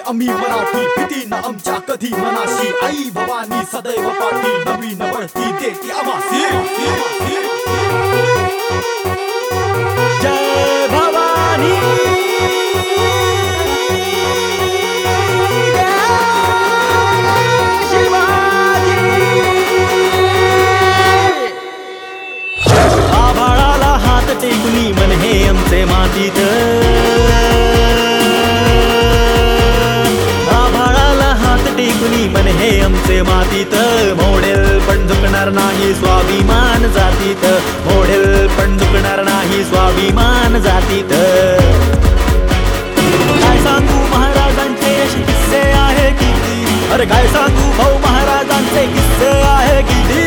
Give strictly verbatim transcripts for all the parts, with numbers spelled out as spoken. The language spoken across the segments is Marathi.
आम्ही मराठी, भीती न आमच्या कधी मनाशी. आई भवानी सदैव पाठी, नवीन बढती देती आम्हासी. जय भवानी. आभाळाला हात टेकूनी मन हे आमचे मातीत, आभाळाला हात टेकूनी मन हे आमचे मातीत. मोडेल पण झुकणार नाही स्वाभिमान जातीत, मोडेल पण झुकणार नाही स्वाभिमान जातीत. काय सांगू महाराजांचे असे किस्से आहे किती, अरे काय सांगू भाऊ महाराजांचे किस्से आहे किती.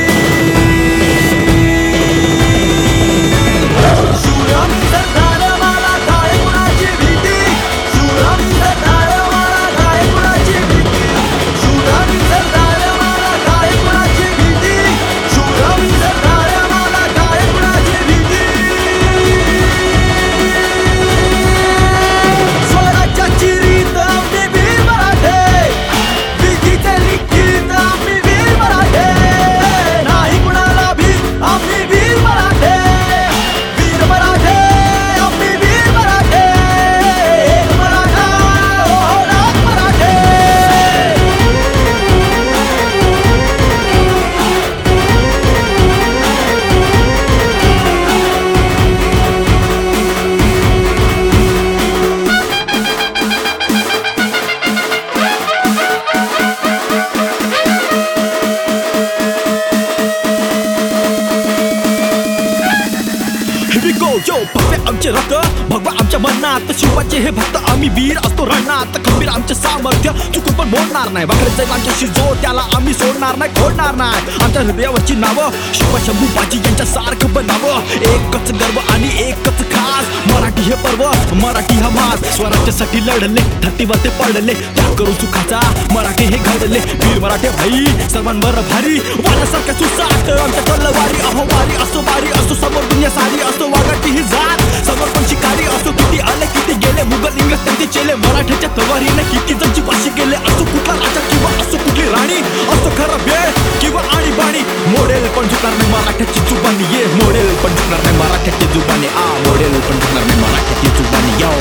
यो भव्य आमचे रक्त, भगवा आमच्या मनात, शिवाचे हे भक्त आम्ही वीर असतो रणात. खंबीर आमचे सामर्थ्य चुकून पण मोडणार नाही, वाकडे जाईल आमच्याशी जो त्याला आम्ही सोडणार नाही, खोडणार नाही. आमच्या हृदयावरची नावं शिवा शंभू बाजी यांच्या सारखं बनावं. एकच गर्व आणि एकच खास, मराठी हे पर्व, मराठी हा मास. स्वराज्यासाठी लढले, धरतीवर ते पडले, त्या करू सुखाचा मराठी हे घडले. वीर मराठे भाई सर्वांवर भारी, वाऱ्यासारख्या सुसाट आमच्या तलवारी. अहो वारी असो वारी असो, समोर दुनिया सारी असो, वागाची ही जात समोर पण शिकारी असो. किती आले किती गेले, मुघल इंग्रज त्यांचे चेले, मराठ्याच्या तलवारीने किती जणची वाशी गेले. असो कुठला राजा किंवा असो कुठली राणी, असो खरं वेळ किंवा आणीबाणी, मोडेल पण झुकणार नाही मराठ्याची जुबानी. ये मोडेल पण झुकणार नाही मराठ्याची जुबानी. आ मोडेल पण झुकणार नाही मराठ्याची जुबानी. यो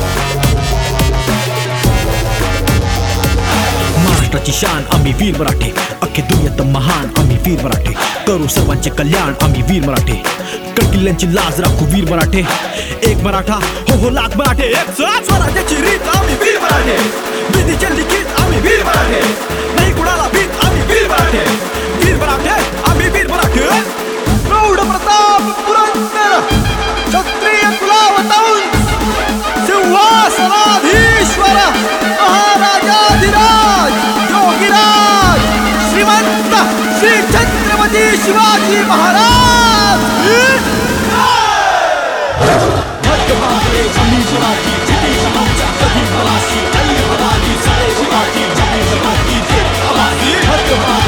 महाराष्ट्राची शान आम्ही वीर मराठे, अख्खे दुनियेत महान आम्ही वीर मराठे. करू सर्वांचे कल्याण आम्ही वीर मराठे, किल्ल्यांची लाज राखू वीर मराठे. एक मराठा हो हो लाख मराठे, एक स्वराज्याची रीत आम्ही वीर मराठे. विधीचे लिखित आम्ही वीर मराठे, नाही कुणाला भीत आम्ही वीर मराठे. वीर मराठे आम्ही वीर मराठे. प्रौढ प्रताप पुरंदर क्षत्रिय कुलावतंस सिंहासनाधीश्वर महाराजाधिराज योगीराज श्रीमंत श्री छत्रपती शिवाजी महाराज. मध्यभागे आम्ही मराठी, भीती न आमच्या कधी मनाशी. आई भवानी सदैव पाठी, नवीन बढती देती आम्हासी.